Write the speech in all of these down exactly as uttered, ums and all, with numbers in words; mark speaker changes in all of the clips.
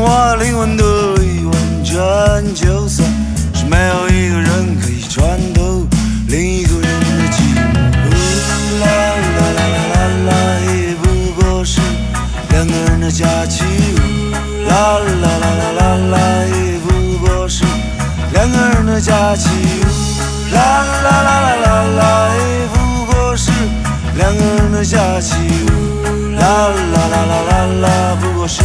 Speaker 1: 我灵魂得以完整，就算是没有一个人可以穿透另一个人的寂寞。啦啦啦啦啦啦，也不过是两个人的假期。啦啦啦啦啦啦，也不过是两个人的假期。啦啦啦啦啦啦，也不过是两个人的假期。啦啦啦啦啦啦，不过是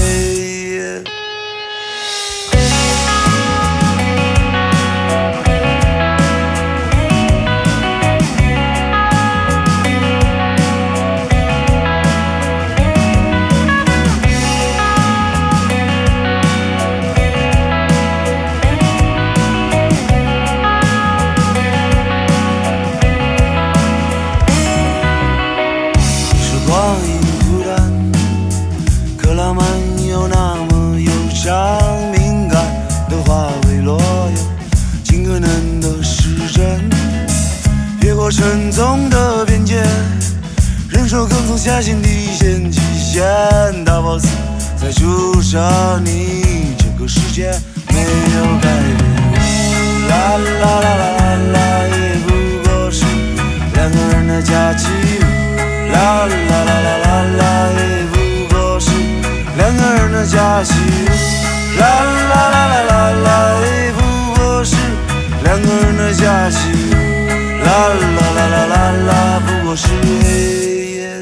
Speaker 1: 沉重的边界，忍受更从下限底线极限，大 boss 在注射你，这个世界没有改变。啦啦啦啦啦啦，也不过是两个人的假期。啦啦啦啦啦啦，也不过是两个人的假期。啦啦啦啦啦啦，也不过是两个人的假期。啦啦啦啦啦啦，不过是黑夜。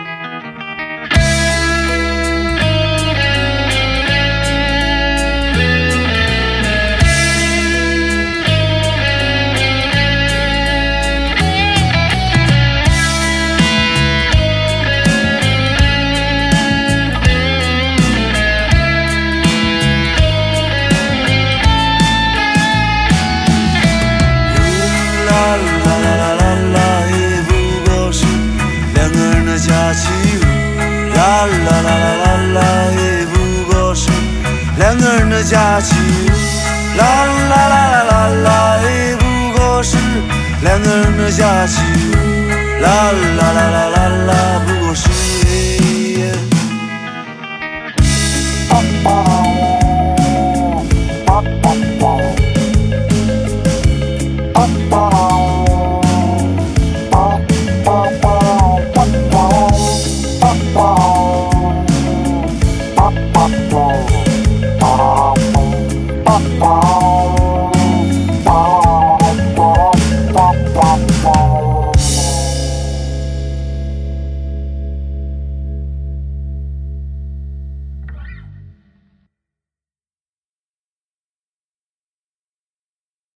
Speaker 1: 假期，啦啦啦啦啦啦，也不过是两个人的假期。啦啦啦啦啦啦，也不过是两个人的假期。啦啦啦啦啦啦。